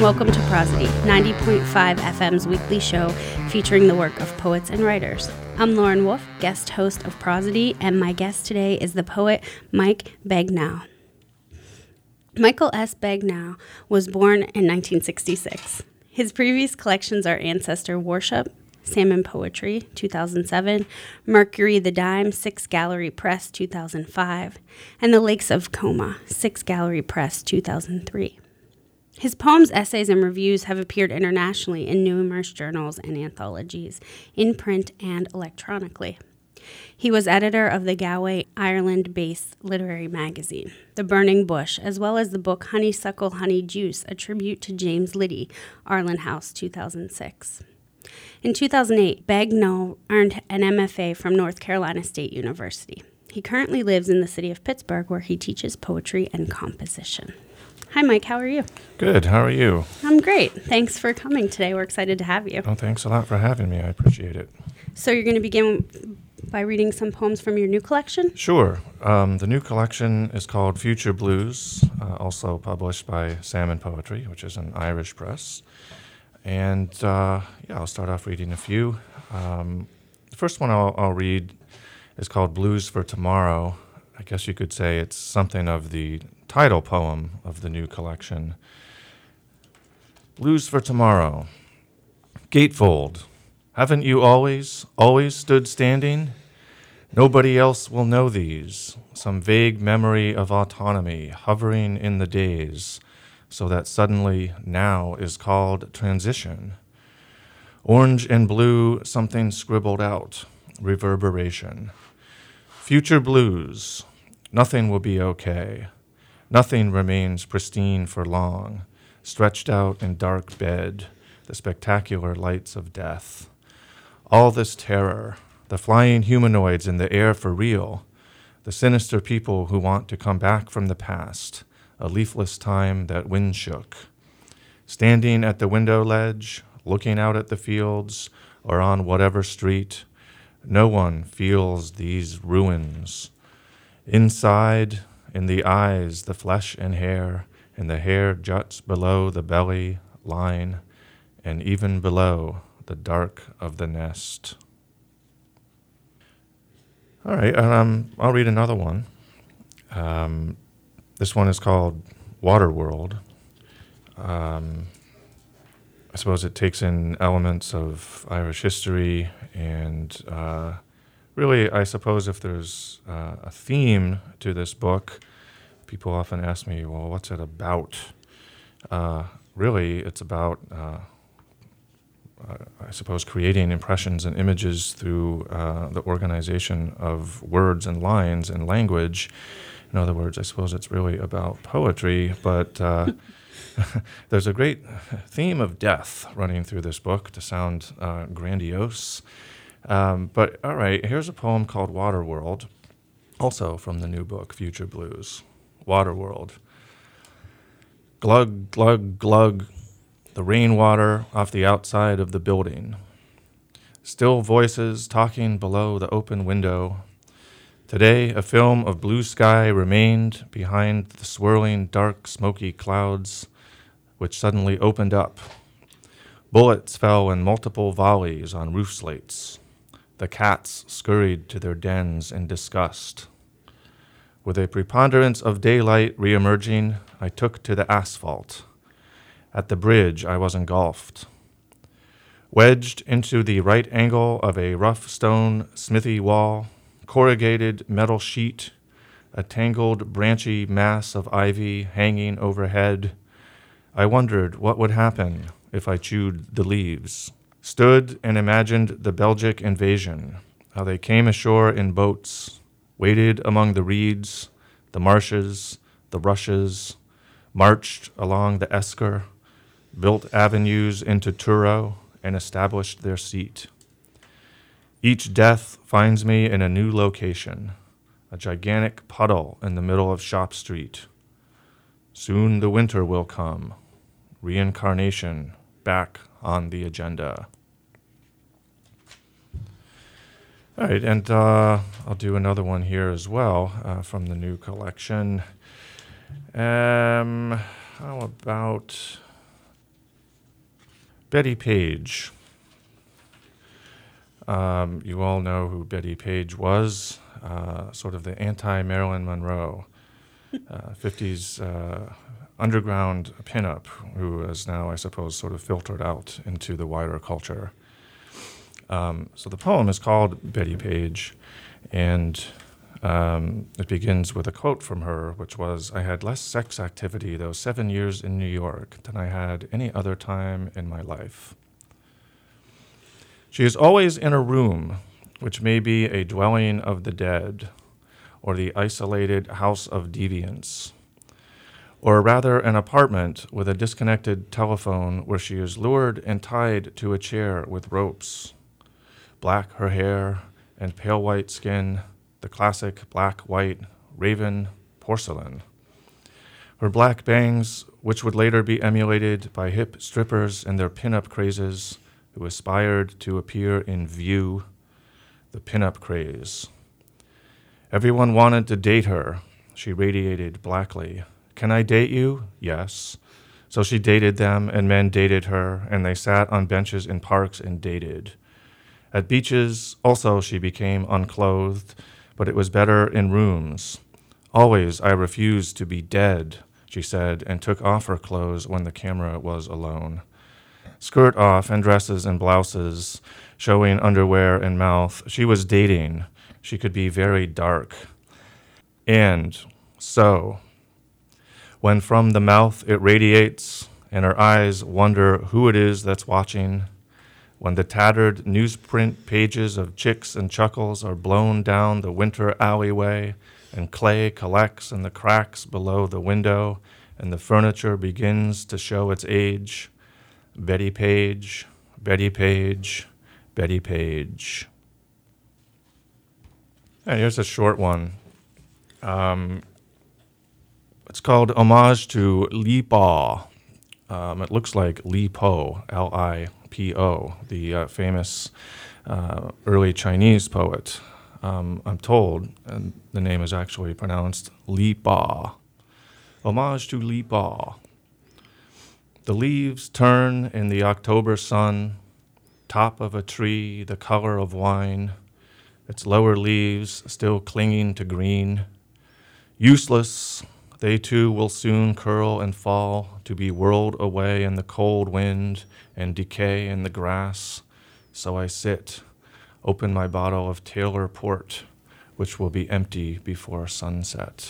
welcome to Prosody, 90.5 FM's weekly show featuring the work of poets and writers. I'm Lauren Wolf, guest host of Prosody, and my guest today is the poet Mike Bagnall. Michael S. Bagnall was born in 1966. His previous collections are Ancestor Worship, Salmon Poetry, 2007, Mercury the Dime, 6 Gallery Press, 2005, and The Lakes of Como, 6 Gallery Press, 2003. His poems, essays, and reviews have appeared internationally in numerous journals and anthologies, in print and electronically. He was editor of the Galway, Ireland-based literary magazine, The Burning Bush, as well as the book Honeysuckle Honey Juice, a tribute to James Liddy, Arlen House, 2006. In 2008, Bagnall earned an MFA from North Carolina State University. He currently lives in the city of Pittsburgh, where he teaches poetry and composition. Hi, Mike. How are you? Good. How are you? I'm great. Thanks for coming today. We're excited to have you. Oh, thanks a lot for having me. I appreciate it. So you're going to begin by reading some poems from your new collection? Sure. The new collection is called Future Blues, also published by Salmon Poetry, which is an Irish press. And I'll start off reading a few. The first one I'll read is called Blues for Tomorrow. I guess you could say it's something of the title poem of the new collection. Blues for Tomorrow. Gatefold. Haven't you always stood standing? Nobody else will know these. Some vague memory of autonomy hovering in the days, so that suddenly now is called transition. Orange and blue, something scribbled out, reverberation. Future blues, nothing will be okay. Nothing remains pristine for long, stretched out in dark bed, the spectacular lights of death. All this terror, the flying humanoids in the air for real, the sinister people who want to come back from the past, a leafless time that wind shook. Standing at the window ledge, looking out at the fields, or on whatever street, no one feels these ruins. Inside, in the eyes, the flesh and the hair juts below the belly line, and even below the dark of the nest. All right, I'll read another one. This one is called Waterworld. I suppose it takes in elements of Irish history, and really, I suppose if there's a theme to this book, people often ask me, well, what's it about? Really, it's about, I suppose, creating impressions and images through the organization of words and lines and language. In other words, I suppose it's really about poetry, but there's a great theme of death running through this book to sound grandiose. But all right, here's a poem called Waterworld, also from the new book, Future Blues. Waterworld. Glug, glug, glug, the rainwater off the outside of the building. Still voices talking below the open window. Today, a film of blue sky remained behind the swirling, dark, smoky clouds, which suddenly opened up. Bullets fell in multiple volleys on roof slates. The cats scurried to their dens in disgust. With a preponderance of daylight reemerging, I took to the asphalt. At the bridge, I was engulfed. Wedged into the right angle of a rough stone smithy wall, corrugated metal sheet, a tangled branchy mass of ivy hanging overhead, I wondered what would happen if I chewed the leaves. Stood and imagined the Belgic invasion, how they came ashore in boats, waded among the reeds, the marshes, the rushes, marched along the Esker, built avenues into Truro, and established their seat. Each death finds me in a new location, a gigantic puddle in the middle of Shop Street. Soon the winter will come, reincarnation back on the agenda. All right, and I'll do another one here as well from the new collection. How about Betty Page. You all know who Betty Page was, sort of the anti-Marilyn Monroe, 50s underground pinup, who is now, I suppose, sort of filtered out into the wider culture. So the poem is called Betty Page, and it begins with a quote from her, which was, "I had less sex activity those 7 years in New York than I had any other time in my life." She is always in a room, which may be a dwelling of the dead, or the isolated house of deviance, or rather an apartment with a disconnected telephone where she is lured and tied to a chair with ropes. Black her hair and pale white skin, the classic black-white raven porcelain. Her black bangs, which would later be emulated by hip strippers and their pin-up crazes, who aspired to appear in View, the pin-up craze. Everyone wanted to date her, she radiated blackly. "Can I date you?" "Yes." So she dated them, and men dated her, and they sat on benches in parks and dated. At beaches, also, she became unclothed, but it was better in rooms. "Always I refused to be dead," she said, and took off her clothes when the camera was alone. Skirt off and dresses and blouses, showing underwear and mouth. She was dating. She could be very dark. And so, when from the mouth it radiates, and her eyes wonder who it is that's watching, when the tattered newsprint pages of chicks and chuckles are blown down the winter alleyway, and clay collects in the cracks below the window, and the furniture begins to show its age, Betty Page, Betty Page, Betty Page. And here's a short one. It's called Homage to Li Po. It looks like Li Po, Lipo, the famous early Chinese poet. I'm told, and the name is actually pronounced Li Po. Homage to Li Po. The leaves turn in the October sun, top of a tree the color of wine, its lower leaves still clinging to green. Useless, they too will soon curl and fall, to be whirled away in the cold wind and decay in the grass. So I sit, open my bottle of Taylor Port, which will be empty before sunset.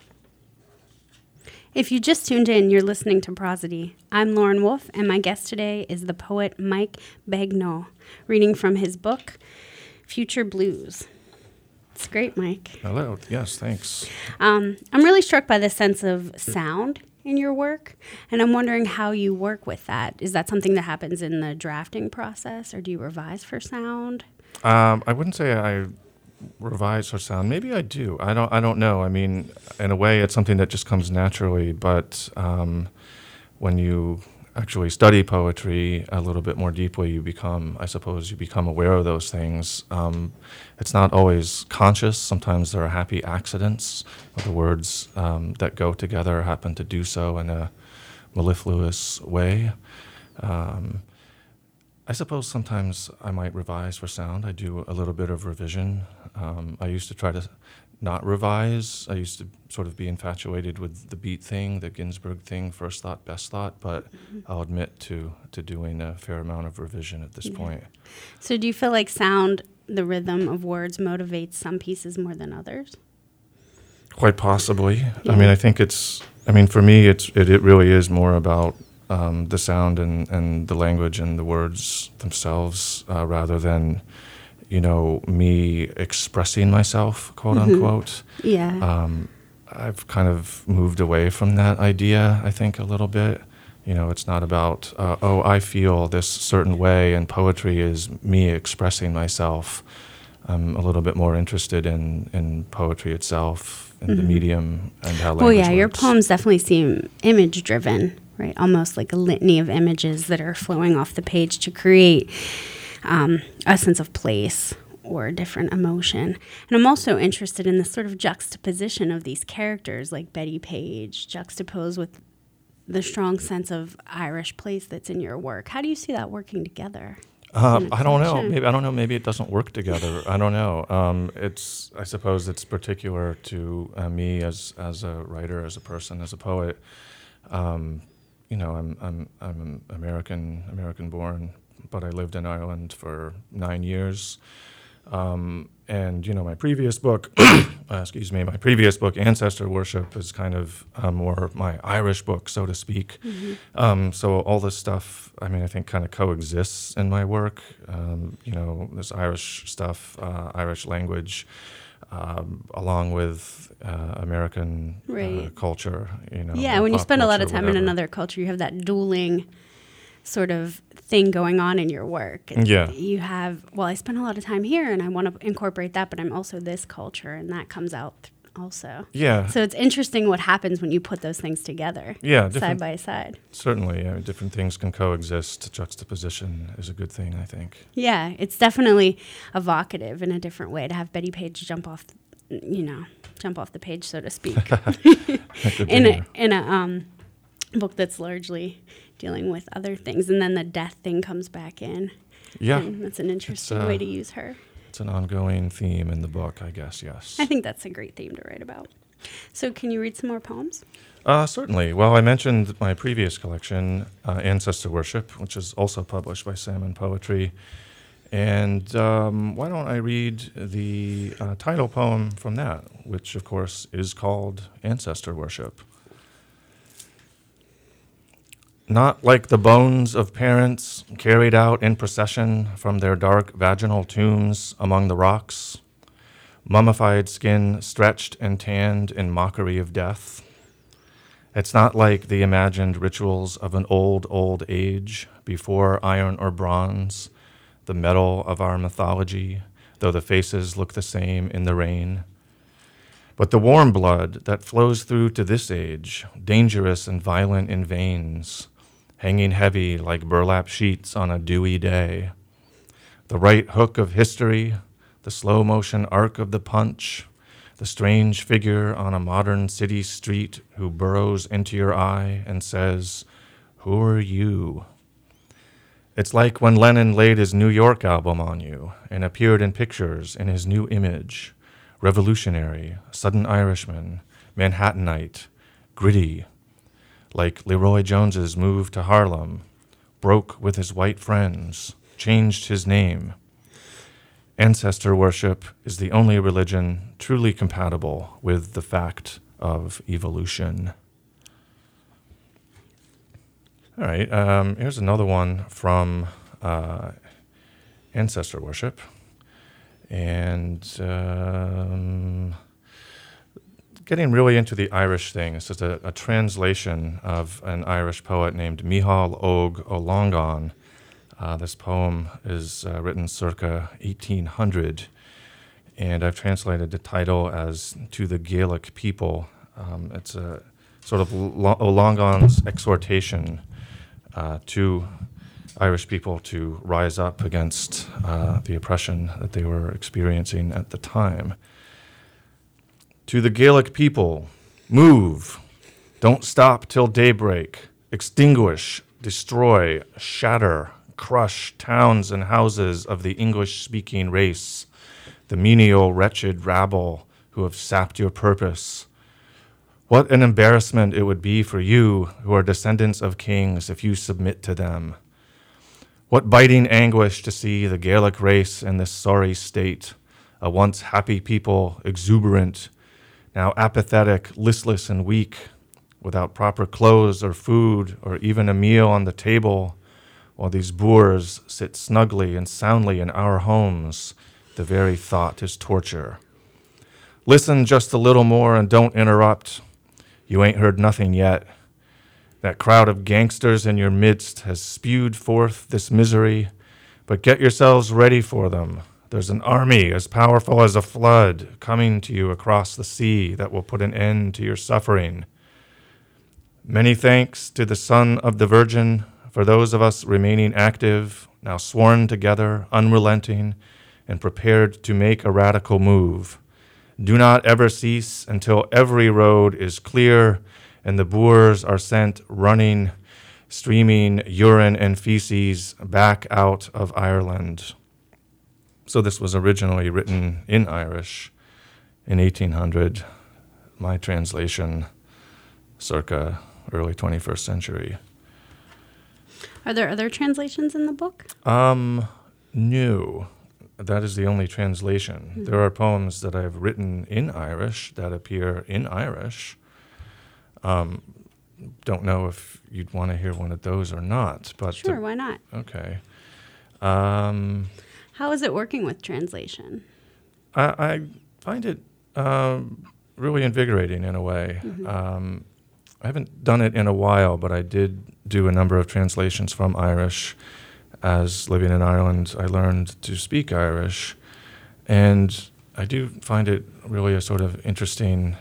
If you just tuned in, you're listening to Prosody. I'm Lauren Wolf, and my guest today is the poet Mike Begnaud, reading from his book, Future Blues. It's great, Mike. Hello. Yes, thanks. I'm really struck by the sense of sound in your work, and I'm wondering how you work with that. Is that something that happens in the drafting process, or do you revise for sound? I wouldn't say I revise for sound. Maybe I do. I don't know. I mean, in a way, it's something that just comes naturally. But when you actually study poetry a little bit more deeply, you become aware of those things. It's not always conscious. Sometimes there are happy accidents. The words that go together happen to do so in a mellifluous way. I suppose sometimes I might revise for sound. I do a little bit of revision. I used to try to not revise. I used to sort of be infatuated with the beat thing, the Ginsberg thing, first thought, best thought, but I'll admit to doing a fair amount of revision at this point. So do you feel like sound, the rhythm of words, motivates some pieces more than others? Quite possibly. Yeah. I mean, I think for me, it really is more about the sound and the language and the words themselves, rather than, me expressing myself, quote unquote. Yeah. I've kind of moved away from that idea, I think, a little bit. It's not about, I feel this certain way, and poetry is me expressing myself. I'm a little bit more interested in poetry itself, in the medium, and how language works. Your poems definitely seem image-driven, right? Almost like a litany of images that are flowing off the page to create a sense of place or a different emotion. And I'm also interested in the sort of juxtaposition of these characters, like Betty Page, juxtaposed with the strong sense of Irish place that's in your work. How do you see that working together? I don't know. Maybe it doesn't work together. I don't know. I suppose it's particular to me as a writer, as a person, as a poet. I'm American born, but I lived in Ireland for 9 years. And my previous book, my previous book, Ancestor Worship, is kind of more my Irish book, so to speak. Mm-hmm. So all this stuff, I think kind of coexists in my work. This Irish stuff, Irish language, along with American culture. Yeah, when you spend a lot of time in another culture, you have that dueling sort of thing going on in your work. You have, I spend a lot of time here and I want to incorporate that, but I'm also this culture, and that comes out also. Yeah. So it's interesting what happens when you put those things together. Side by side. Certainly. Different things can coexist. Juxtaposition is a good thing, I think. Yeah, it's definitely evocative in a different way to have Betty Page jump off the page, so to speak. in a book that's largely dealing with other things, and then the death thing comes back in. Yeah, and that's an interesting way to use her. It's an ongoing theme in the book, I guess. Yes, I think that's a great theme to write about. So, can you read some more poems? Certainly. Well, I mentioned my previous collection, Ancestor Worship, which is also published by Salmon Poetry. And why don't I read the title poem from that, which, of course, is called Ancestor Worship. Not like the bones of parents carried out in procession from their dark vaginal tombs among the rocks, mummified skin stretched and tanned in mockery of death. It's not like the imagined rituals of an old age before iron or bronze, the metal of our mythology, though the faces look the same in the rain. But the warm blood that flows through to this age, dangerous and violent in veins, hanging heavy like burlap sheets on a dewy day. The right hook of history, the slow motion arc of the punch, the strange figure on a modern city street who burrows into your eye and says, "Who are you?" It's like when Lennon laid his New York album on you and appeared in pictures in his new image, revolutionary, sudden Irishman, Manhattanite, gritty, like Leroy Jones's move to Harlem, broke with his white friends, changed his name. Ancestor worship is the only religion truly compatible with the fact of evolution. All right, here's another one from Ancestor Worship. And getting really into the Irish thing, this is a translation of an Irish poet named Micheál Óg O'Longan. This poem is written circa 1800, and I've translated the title as To the Gaelic People. It's a sort of O'Longan's exhortation to Irish people to rise up against the oppression that they were experiencing at the time. To the Gaelic people, move, don't stop till daybreak, extinguish, destroy, shatter, crush towns and houses of the English-speaking race, the menial, wretched rabble who have sapped your purpose. What an embarrassment it would be for you who are descendants of kings if you submit to them. What biting anguish to see the Gaelic race in this sorry state, a once happy people, exuberant, now apathetic, listless, and weak, without proper clothes or food or even a meal on the table, while these boors sit snugly and soundly in our homes. The very thought is torture. Listen just a little more and don't interrupt. You ain't heard nothing yet. That crowd of gangsters in your midst has spewed forth this misery, but get yourselves ready for them. There's an army as powerful as a flood coming to you across the sea that will put an end to your suffering. Many thanks to the Son of the Virgin for those of us remaining active, now sworn together, unrelenting, and prepared to make a radical move. Do not ever cease until every road is clear and the Boers are sent running, streaming urine and feces back out of Ireland. So this was originally written in Irish in 1800, my translation circa early 21st century. Are there other translations in the book? No. That is the only translation. Mm-hmm. There are poems that I've written in Irish that appear in Irish. Don't know if you'd want to hear one of those or not. But Sure, why not? Okay. How is it working with translation? I find it really invigorating in a way. Mm-hmm. I haven't done it in a while, but I did do a number of translations from Irish. As living in Ireland, I learned to speak Irish, and I do find it really a sort of interesting,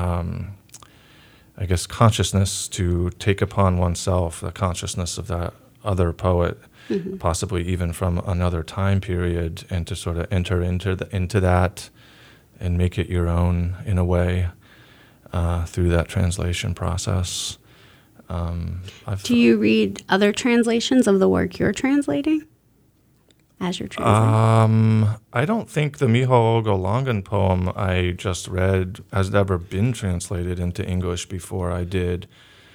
I guess, consciousness to take upon oneself, the consciousness of that other poet, Mm-hmm. possibly even from another time period, and to sort of enter into that and make it your own in a way through that translation process. Do you read other translations of the work you're translating as you're translating? I don't think the Micheál Ó Longan poem I just read has ever been translated into English before I did.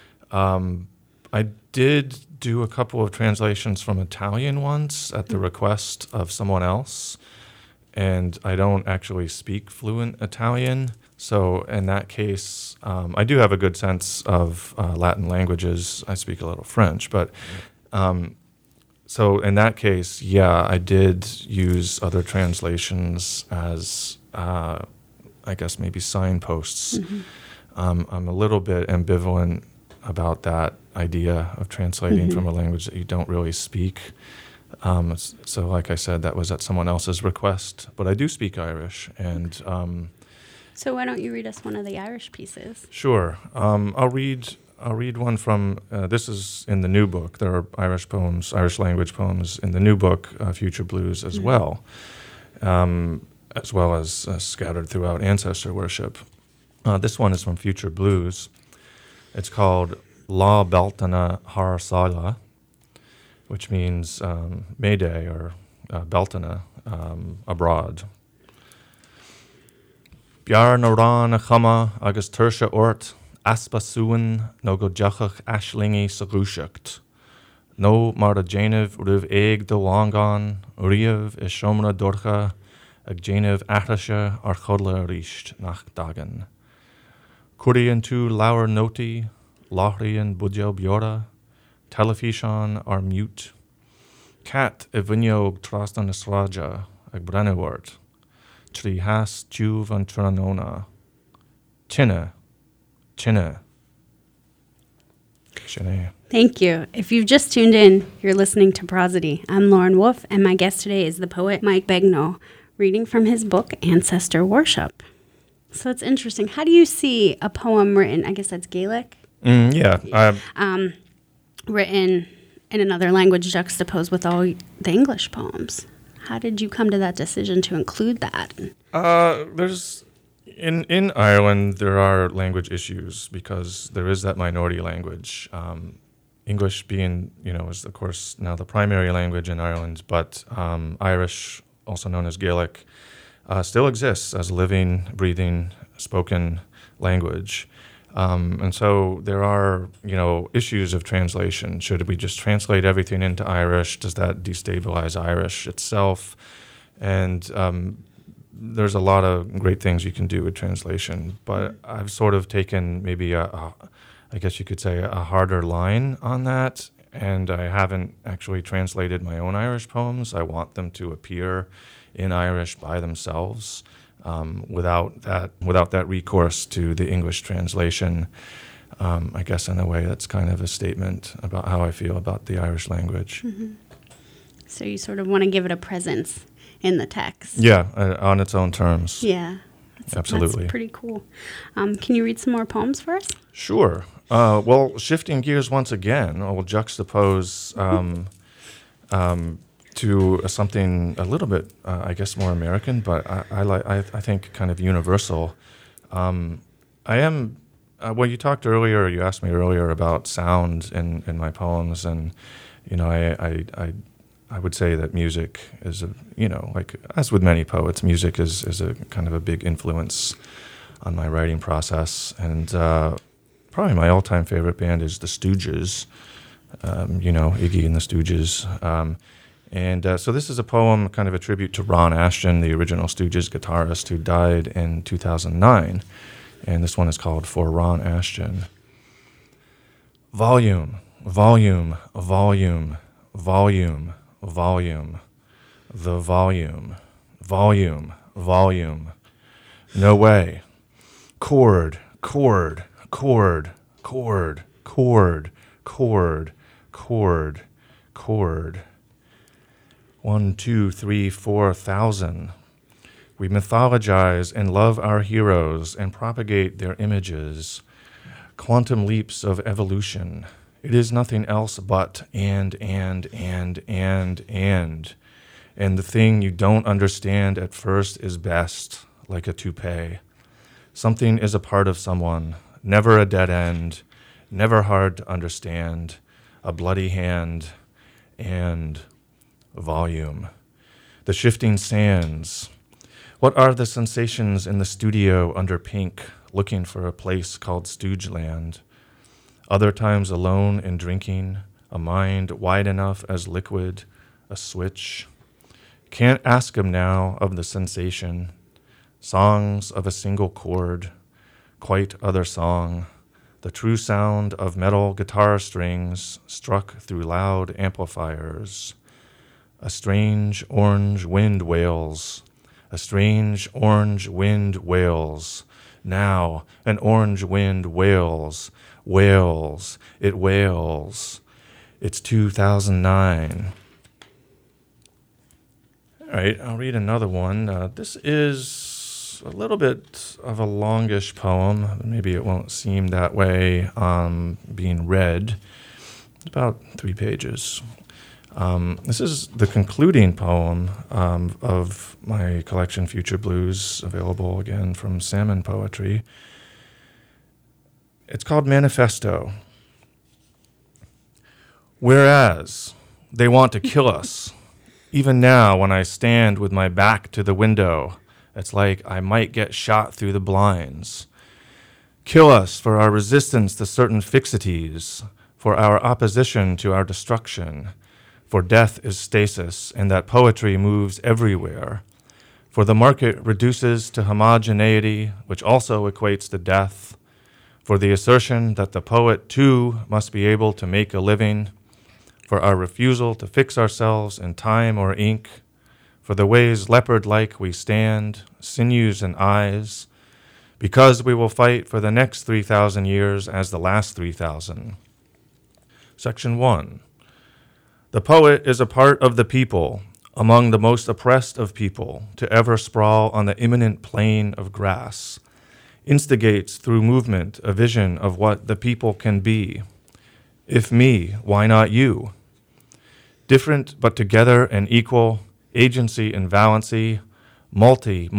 I did do a couple of translations from Italian once at the request of someone else, and I don't actually speak fluent Italian. So in that case, I do have a good sense of Latin languages. I speak a little French, but so in that case, yeah, I did use other translations as, I guess, maybe signposts. Mm-hmm. I'm a little bit ambivalent about that idea of translating Mm-hmm. from a language that you don't really speak. So like I said, that was at someone else's request, but I do speak Irish, and So why don't you read us one of the Irish pieces? sure. I'll read one from, this is in the new book. There are Irish poems, Irish language poems in the new book, Future Blues, as well as scattered throughout ancestor worship. This one is from Future Blues. It's called La Beltana Har Sala, which means Mayday or Beltana, abroad. Bjar na rán a chuma agus tuirse ort, aspa suan no go deachach ashlingi sa rúiseacht. No mar a déanamh rih éag do lángáin, riamh is siomra dorcha ag déanamh athraise ar chodla ríist nach dagan. Cuiríonn tú leabhar nótaí, láithríonn buidéal beora, telefíseán ar mute. Cat I bhuineog trasna na sráide ag brennehort. Trí has dúh an tranóna. Tinne. Sinné. Thank you. If you've just tuned in, you're listening to Prosody. I'm Lauren Wolf, and my guest today is the poet Mike Bagnall, reading from his book, Ancestor Worship. So it's interesting. How do you see a poem written, I guess that's Gaelic? Yeah. Written in another language juxtaposed with all the English poems. How did you come to that decision to include that? There's in Ireland there are language issues because there is that minority language. English being, is of course now the primary language in Ireland, but Irish, also known as Gaelic, still exists as a living, breathing, spoken language. And so there are, issues of translation. Should we just translate everything into Irish? Does that destabilize Irish itself? And there's a lot of great things you can do with translation, but I've sort of taken maybe I guess you could say a harder line on that, and I haven't actually translated my own Irish poems. I want them to appear in Irish by themselves. Without that recourse to the English translation, I guess in a way that's kind of a statement about how I feel about the Irish language. Mm-hmm. So you sort of want to give it a presence in the text. Yeah, on its own terms. Yeah. Absolutely. That's pretty cool. Can you read some more poems for us? Sure. Well, shifting gears once again, I will juxtapose to something a little bit, I guess, more American, but I think kind of universal. I am Well, you talked earlier, you asked me earlier about sound in my poems, and, I would say that music is like as with many poets, music is a kind of a big influence on my writing process. And probably my all-time favorite band is the Stooges, Iggy and the Stooges. So this is a poem, kind of a tribute to Ron Asheton, the original Stooges guitarist who died in 2009. And this one is called For Ron Asheton. Volume, volume, volume, volume, volume, the volume, volume, volume. No way. Chord, chord, chord, chord, chord, chord, chord, chord. 1, 2, 3, 4,000. We mythologize and love our heroes and propagate their images. Quantum leaps of evolution. It is nothing else but and. And the thing you don't understand at first is best, like a toupee. Something is a part of someone, never a dead end, never hard to understand, a bloody hand, and volume. The shifting sands. What are the sensations in the studio under pink, looking for a place called Stoogeland? Other times alone and drinking, a mind wide enough as liquid, a switch. Can't ask him now of the sensation. Songs of a single chord, quite other song. The true sound of metal guitar strings struck through loud amplifiers. A strange orange wind wails. A strange orange wind wails. Now an orange wind wails. Wails. It wails. It's 2009. All right, I'll read another one. This is a little bit of a longish poem. Maybe it won't seem that way being read. It's about 3 pages. This is the concluding poem of my collection, Future Blues, available again from Salmon Poetry. It's called Manifesto. Whereas they want to kill us, even now when I stand with my back to the window, it's like I might get shot through the blinds. Kill us for our resistance to certain fixities, for our opposition to our destruction, for death is stasis, and that poetry moves everywhere. For the market reduces to homogeneity, which also equates to death. For the assertion that the poet, too, must be able to make a living. For our refusal to fix ourselves in time or ink. For the ways leopard-like we stand, sinews and eyes. Because we will fight for the next 3,000 years as the last 3,000. Section 1. The poet is a part of the people, among the most oppressed of people, to ever sprawl on the imminent plain of grass, instigates through movement a vision of what the people can be. If me, why not you? Different but together and equal, agency and valency, multi.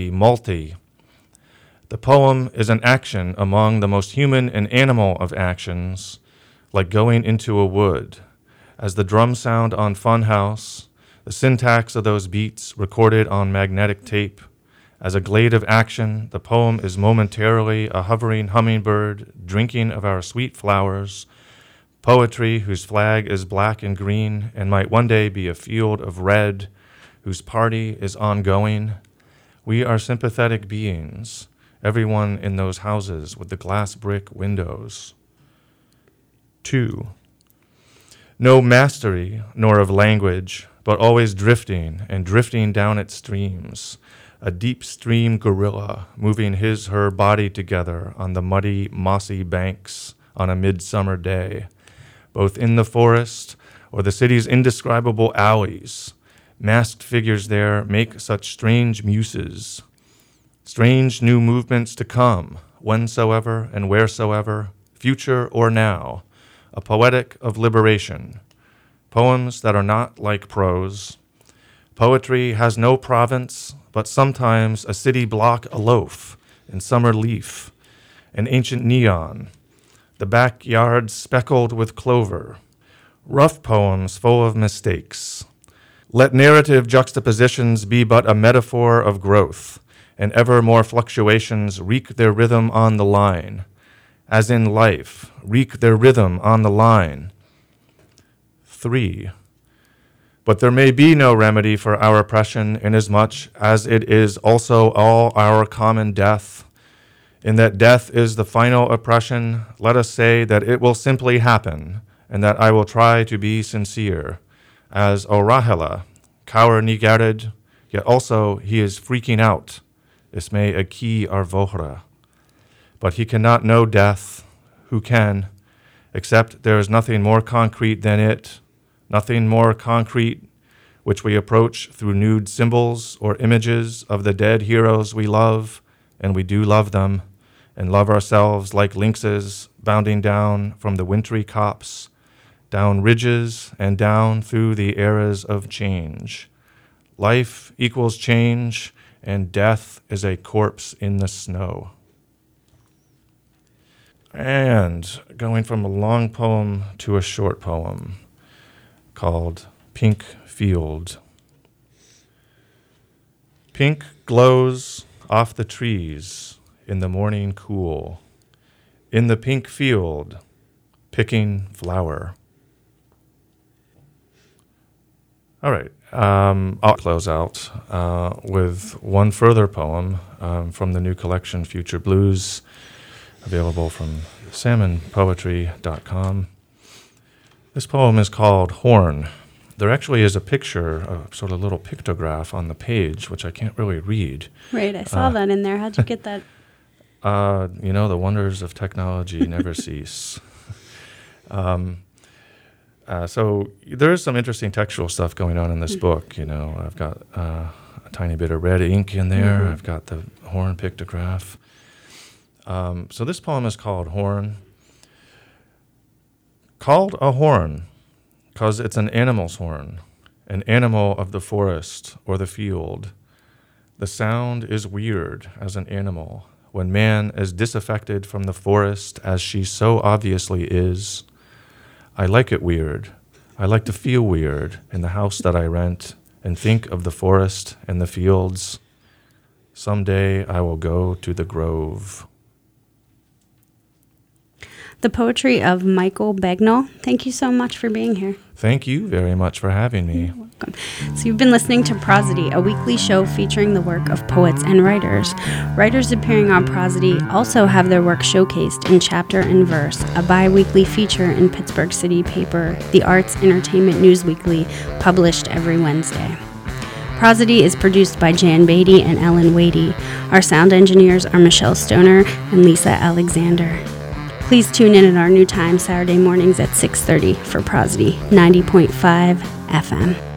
The poem is an action among the most human and animal of actions, like going into a wood. As the drum sound on Funhouse, the syntax of those beats recorded on magnetic tape. As a glade of action, the poem is momentarily a hovering hummingbird drinking of our sweet flowers, poetry whose flag is black and green and might one day be a field of red, whose party is ongoing. We are sympathetic beings, everyone in those houses with the glass brick windows. 2. No mastery, nor of language, but always drifting and drifting down its streams. A deep stream gorilla moving her body together on the muddy, mossy banks on a midsummer day, both in the forest or the city's indescribable alleys. Masked figures there make such strange muses, strange new movements to come, whensoever and wheresoever, future or now. A poetic of liberation, poems that are not like prose. Poetry has no province, but sometimes a city block a loaf in summer leaf, an ancient neon, the backyard speckled with clover, rough poems full of mistakes. Let narrative juxtapositions be but a metaphor of growth, and ever more fluctuations wreak their rhythm on the line. As in life, wreak their rhythm on the line. 3. But there may be no remedy for our oppression, inasmuch as it is also all our common death. In that death is the final oppression, let us say that it will simply happen, and that I will try to be sincere. As O'Rahela, Cower Nigarid, yet also he is freaking out. Ismay Aki Arvohra. But he cannot know death. Who can? Except there is nothing more concrete than it, nothing more concrete which we approach through nude symbols or images of the dead heroes we love, and we do love them, and love ourselves like lynxes bounding down from the wintry copse, down ridges and down through the eras of change. Life equals change, and death is a corpse in the snow. And going from a long poem to a short poem called Pink Field. Pink glows off the trees in the morning cool, in the pink field, picking flower. All right, I'll close out with one further poem from the new collection, Future Blues, available from salmonpoetry.com. This poem is called Horn. There actually is a picture, a sort of little pictograph on the page, which I can't really read. Right, I saw that in there. How'd you get that? The wonders of technology never cease. So there is some interesting textual stuff going on in this book. I've got a tiny bit of red ink in there. Mm-hmm. I've got the horn pictograph. So this poem is called Horn. Called a horn, because it's an animal's horn, an animal of the forest or the field. The sound is weird as an animal, when man is disaffected from the forest as she so obviously is. I like it weird. I like to feel weird in the house that I rent and think of the forest and the fields. Someday I will go to the grove. The poetry of Michael Bagnall. Thank you so much for being here. Thank you very much for having me. You're welcome. So you've been listening to Prosody, a weekly show featuring the work of poets and writers. Writers appearing on Prosody also have their work showcased in Chapter and Verse, a bi-weekly feature in Pittsburgh City paper, the Arts Entertainment News Weekly, published every Wednesday. Prosody is produced by Jan Beatty and Ellen Wadey. Our sound engineers are Michelle Stoner and Lisa Alexander. Please tune in at our new time Saturday mornings at 6:30 for Prosody 90.5 FM.